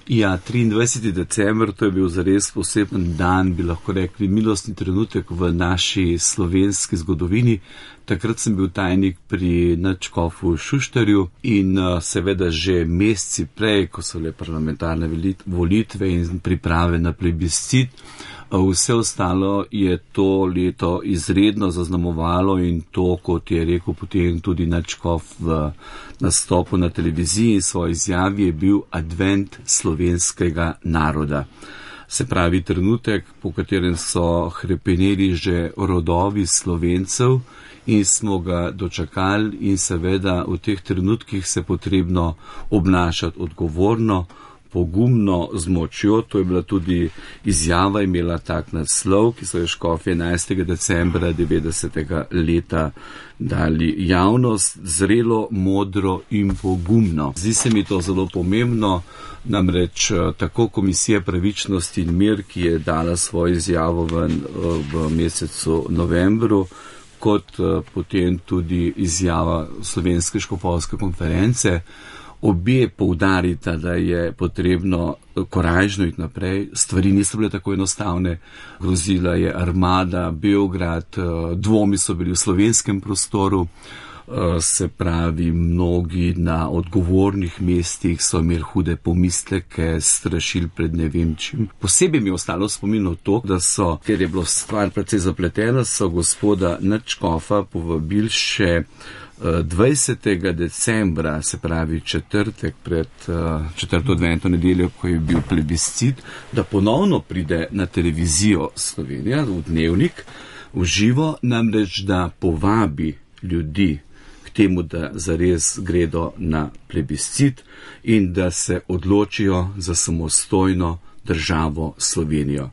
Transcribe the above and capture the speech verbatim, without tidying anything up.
Ja, triindvajseti december, to je bil zares poseben dan, bi lahko rekli, milostni trenutek v naši slovenski zgodovini. Takrat sem bil tajnik pri nadškofu Šuštarju in seveda že meseci prej, ko so le parlamentarne volitve in priprave na plebiscit, vse ostalo je to leto izredno zaznamovalo in to, kot je rekel potem tudi nadškof v nastopu na televiziji in svoji izjavi, je bil advent slovenskega naroda. Se pravi trenutek, po katerem so hrepeneli že rodovi Slovencev in smo ga dočakali in seveda v teh trenutkih se potrebno obnašati odgovorno, pogumno, z močjo. To je bila tudi izjava, imela tak naslov, ki so jo škofje enajstega decembra devetdesetega leta dali javnost, zrelo, modro in pogumno. Zdi se mi to zelo pomembno, namreč tako Komisija pravičnosti in mir, ki je dala svojo izjavo v, v mesecu novembru, kot potem tudi izjava Slovenske škofovske konference, obe poudarita, da je potrebno korajžno iti naprej. Stvari niso bile tako enostavne. Grozila je armada, Beograd, dvomi so bili v slovenskem prostoru, se pravi, mnogi na odgovornih mestih so imeli hude pomisleke, strašili pred ne vem čim. Posebej mi je ostalo spominov to, da so, ker je bilo stvar precej zapletena, so gospoda nadškofa povabili še dvajsetega decembra, se pravi četrtek pred četrto adventno nedeljo, ko je bil plebiscit, da ponovno pride na televizijo Slovenija, v Dnevnik, v živo, namreč da povabi ljudi k temu, da zares gredo na plebiscit in da se odločijo za samostojno državo Slovenijo.